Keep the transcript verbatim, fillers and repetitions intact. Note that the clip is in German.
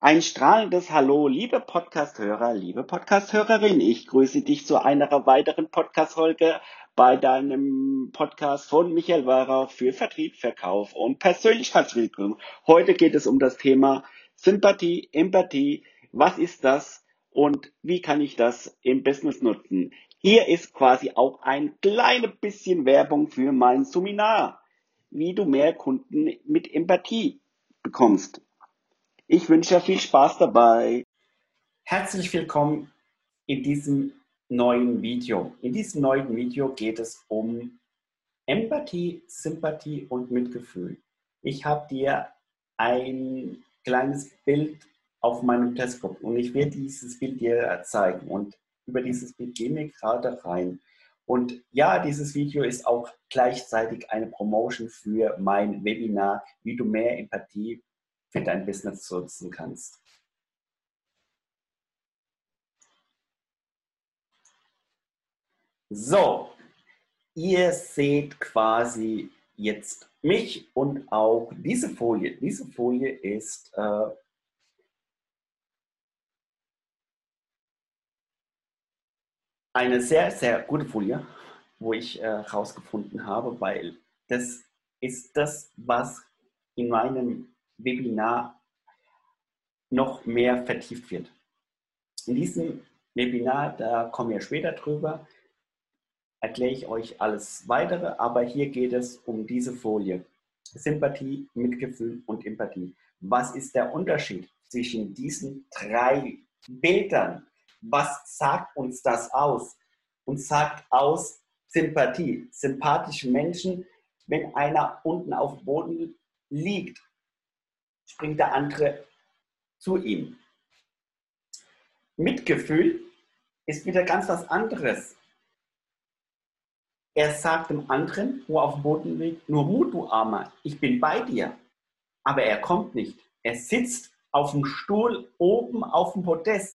Ein strahlendes Hallo, liebe Podcast-Hörer, liebe Podcast-Hörerin. Ich grüße dich zu einer weiteren Podcast-Folge bei deinem Podcast von Michael Weihrauch für Vertrieb, Verkauf und Persönlichkeitsentwicklung. Heute geht es um das Thema Sympathie, Empathie. Was ist das und wie kann ich das im Business nutzen? Hier ist quasi auch ein kleines bisschen Werbung für mein Seminar, wie du mehr Kunden mit Empathie bekommst. Ich wünsche dir viel Spaß dabei. Herzlich willkommen in diesem neuen Video. In diesem neuen Video geht es um Empathie, Sympathie und Mitgefühl. Ich habe dir ein kleines Bild auf meinem Teleskop und ich werde dieses Bild dir zeigen und über dieses Bild gehen wir gerade rein. Und ja, dieses Video ist auch gleichzeitig eine Promotion für mein Webinar, wie du mehr Empathie für dein Business nutzen kannst. So, ihr seht quasi jetzt mich und auch diese Folie. Diese Folie ist äh, eine sehr, sehr gute Folie, wo ich herausgefunden äh, habe, weil das ist das, was in meinem Webinar noch mehr vertieft wird. In diesem Webinar, da kommen wir später drüber, erkläre ich euch alles Weitere, aber hier geht es um diese Folie. Sympathie, Mitgefühl und Empathie. Was ist der Unterschied zwischen diesen drei Bildern? Was sagt uns das aus? Uns sagt aus Sympathie. Sympathische Menschen, wenn einer unten auf dem Boden liegt, springt der andere zu ihm. Mitgefühl ist wieder ganz was anderes. Er sagt dem anderen, wo er auf dem Boden liegt, nur Mut, du Armer, ich bin bei dir. Aber er kommt nicht. Er sitzt auf dem Stuhl oben auf dem Podest.